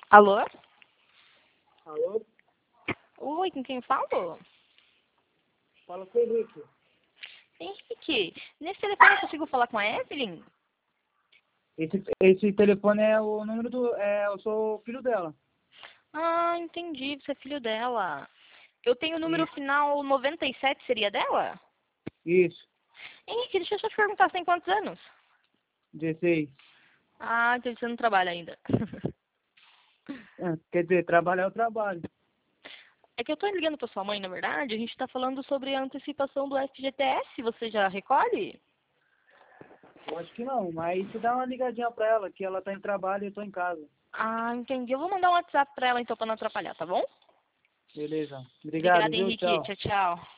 Alô? Alô? Oi, com quem eu falo? Fala com o Henrique. Henrique, nesse telefone eu consigo falar com a Evelyn? Esse telefone é o número do... eu sou o filho dela. Ah, entendi, você é filho dela. Eu tenho o número Isso. final 97, seria dela? Isso. Henrique, deixa eu só te perguntar, você tem quantos anos? 16. Ah, então você não trabalha ainda. Quer dizer, trabalhar eu trabalho. É que eu tô ligando pra sua mãe, na verdade, a gente tá falando sobre a antecipação do FGTS, você já recolhe? Eu acho que não, mas você dá uma ligadinha pra ela, que ela tá em trabalho e eu tô em casa. Ah, entendi. Eu vou mandar um WhatsApp pra ela então pra não atrapalhar, tá bom? Beleza. Obrigado, Obrigada, viu? Henrique. Tchau. Tchau, tchau.